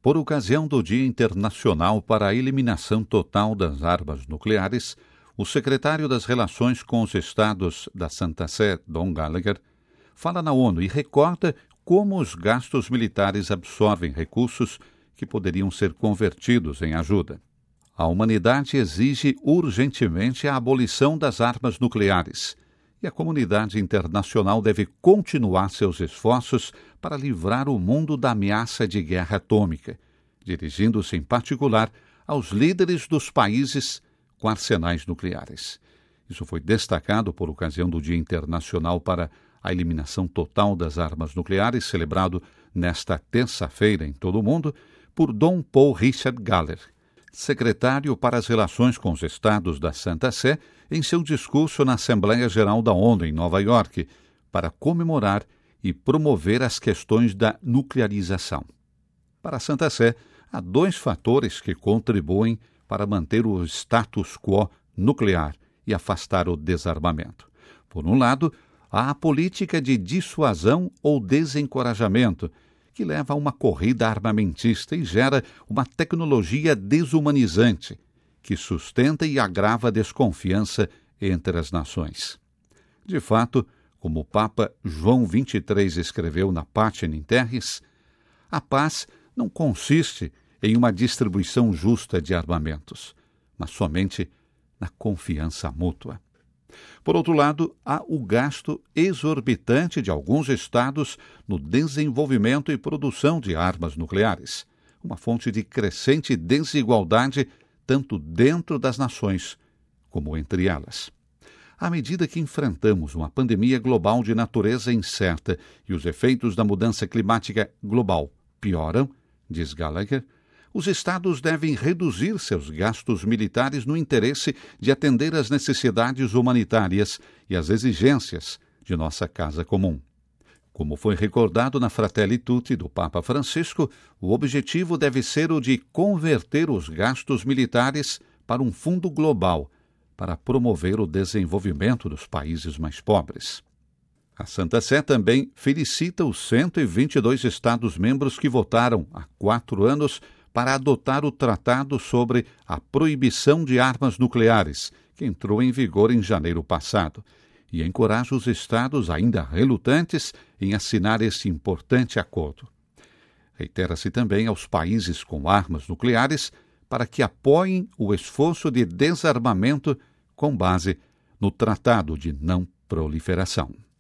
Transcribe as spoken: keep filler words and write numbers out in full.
Por ocasião do Dia Internacional para a Eliminação Total das Armas Nucleares, o secretário das Relações com os Estados da Santa Sé, Don Gallagher, fala na ONU e recorda como os gastos militares absorvem recursos que poderiam ser convertidos em ajuda. A humanidade exige urgentemente a abolição das armas nucleares e a comunidade internacional deve continuar seus esforços para livrar o mundo da ameaça de guerra atômica, dirigindo-se em particular aos líderes dos países com arsenais nucleares. Isso foi destacado por ocasião do Dia Internacional para a Eliminação Total das Armas Nucleares, celebrado nesta terça-feira em todo o mundo, por Dom Paul Richard Gallagher, secretário para as Relações com os Estados da Santa Sé, em seu discurso na Assembleia Geral da ONU em Nova York, para comemorar e promover as questões da nuclearização. Para a Santa Sé, há dois fatores que contribuem para manter o status quo nuclear e afastar o desarmamento. Por um lado, há a política de dissuasão ou desencorajamento, que leva a uma corrida armamentista e gera uma tecnologia desumanizante, que sustenta e agrava a desconfiança entre as nações. De fato, como o Papa João vinte e três escreveu na Pacem in Terris, a paz não consiste em uma distribuição justa de armamentos, mas somente na confiança mútua. Por outro lado, há o gasto exorbitante de alguns estados no desenvolvimento e produção de armas nucleares, uma fonte de crescente desigualdade tanto dentro das nações como entre elas. À medida que enfrentamos uma pandemia global de natureza incerta e os efeitos da mudança climática global pioram, diz Gallagher, os estados devem reduzir seus gastos militares no interesse de atender às necessidades humanitárias e às exigências de nossa casa comum. Como foi recordado na Fratelli Tutti do Papa Francisco, o objetivo deve ser o de converter os gastos militares para um fundo global para promover o desenvolvimento dos países mais pobres. A Santa Sé também felicita os cento e vinte e dois Estados-membros que votaram há quatro anos para adotar o Tratado sobre a Proibição de Armas Nucleares, que entrou em vigor em janeiro passado, e encoraja os Estados ainda relutantes em assinar esse importante acordo. Reitera-se também aos países com armas nucleares para que apoiem o esforço de desarmamento com base no Tratado de Não Proliferação.